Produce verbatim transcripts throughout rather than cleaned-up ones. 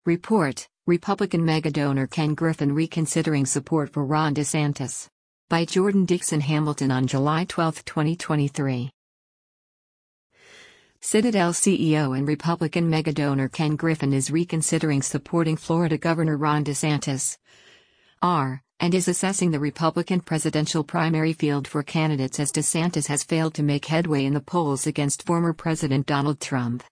Report: Republican megadonor Ken Griffin reconsidering support for Ron DeSantis. By Jordan Dixon Hamilton on July twelfth, twenty twenty-three. Citadel C E O and Republican megadonor Ken Griffin is reconsidering supporting Florida Governor Ron DeSantis. R. and is assessing the Republican presidential primary field for candidates as DeSantis has failed to make headway in the polls against former President Donald Trump.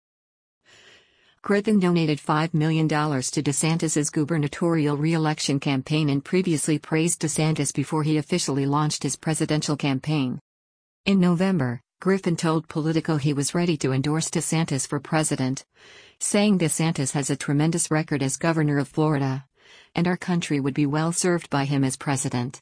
Griffin donated five million dollars to DeSantis's gubernatorial re-election campaign and previously praised DeSantis before he officially launched his presidential campaign. In November, Griffin told Politico he was ready to endorse DeSantis for president, saying DeSantis has a tremendous record as governor of Florida, and our country would be well served by him as president.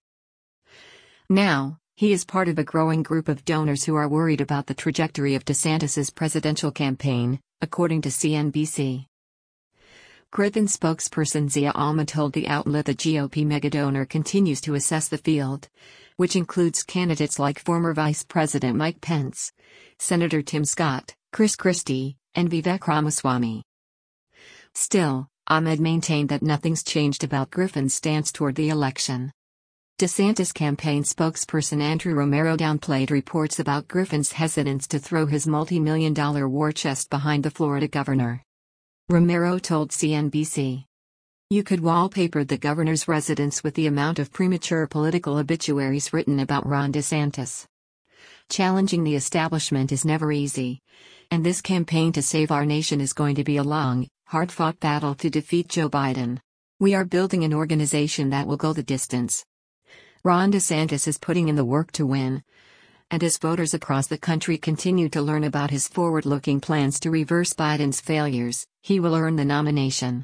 Now, he is part of a growing group of donors who are worried about the trajectory of DeSantis's presidential campaign, according to C N B C. Griffin spokesperson Zia Alma told the outlet the G O P megadonor continues to assess the field, which includes candidates like former Vice President Mike Pence, Senator Tim Scott, Chris Christie, and Vivek Ramaswamy. Still, Ahmed maintained that nothing's changed about Griffin's stance toward the election. DeSantis campaign spokesperson Andrew Romero downplayed reports about Griffin's hesitance to throw his multi-million dollar war chest behind the Florida governor. Romero told C N B C. You could wallpaper the governor's residence with the amount of premature political obituaries written about Ron DeSantis. Challenging the establishment is never easy, and this campaign to save our nation is going to be a long, hard-fought battle to defeat Joe Biden. We are building an organization that will go the distance. Ron DeSantis is putting in the work to win, and as voters across the country continue to learn about his forward-looking plans to reverse Biden's failures, he will earn the nomination.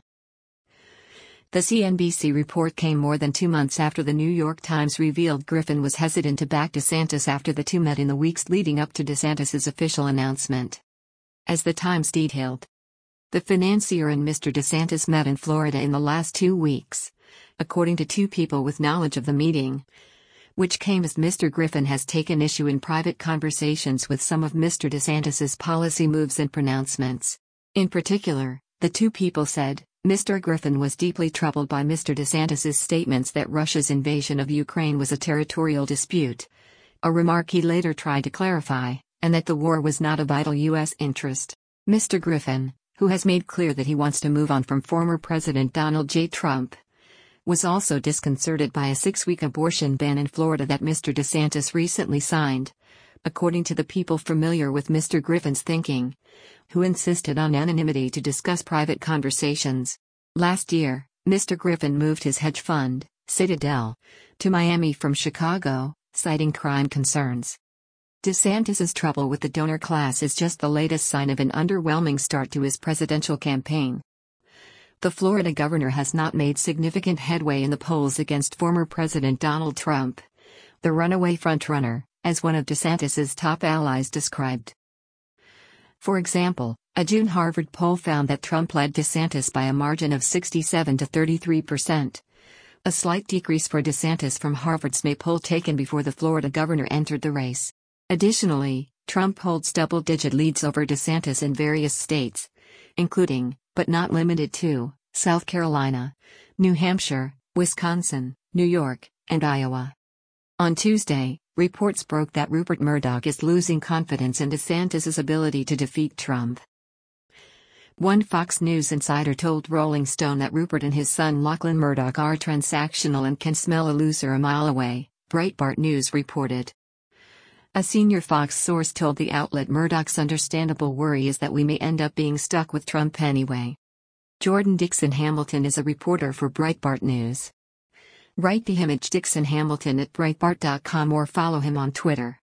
The C N B C report came more than two months after the New York Times revealed Griffin was hesitant to back DeSantis after the two met in the weeks leading up to DeSantis's official announcement. As the Times detailed, the financier and Mister DeSantis met in Florida in the last two weeks, according to two people with knowledge of the meeting, which came as Mister Griffin has taken issue in private conversations with some of Mister DeSantis's policy moves and pronouncements. In particular, the two people said, Mister Griffin was deeply troubled by Mister DeSantis's statements that Russia's invasion of Ukraine was a territorial dispute, a remark he later tried to clarify, and that the war was not a vital U S interest. Mister Griffin, who has made clear that he wants to move on from former President Donald J. Trump, was also disconcerted by a six-week abortion ban in Florida that Mister DeSantis recently signed, according to the people familiar with Mister Griffin's thinking, who insisted on anonymity to discuss private conversations. Last year, Mister Griffin moved his hedge fund, Citadel, to Miami from Chicago, citing crime concerns. DeSantis's trouble with the donor class is just the latest sign of an underwhelming start to his presidential campaign. The Florida governor has not made significant headway in the polls against former President Donald Trump, the runaway frontrunner, as one of DeSantis's top allies described. For example, a June Harvard poll found that Trump led DeSantis by a margin of sixty-seven to thirty-three percent, a slight decrease for DeSantis from Harvard's May poll taken before the Florida governor entered the race. Additionally, Trump holds double-digit leads over DeSantis in various states, including, but not limited to, South Carolina, New Hampshire, Wisconsin, New York, and Iowa. On Tuesday, reports broke that Rupert Murdoch is losing confidence in DeSantis's ability to defeat Trump. One Fox News insider told Rolling Stone that Rupert and his son Lachlan Murdoch are transactional and can smell a loser a mile away, Breitbart News reported. A senior Fox source told the outlet Murdoch's understandable worry is that we may end up being stuck with Trump anyway. Jordan Dixon Hamilton is a reporter for Breitbart News. Write the image Dixon Hamilton at Breitbart dot com or follow him on Twitter.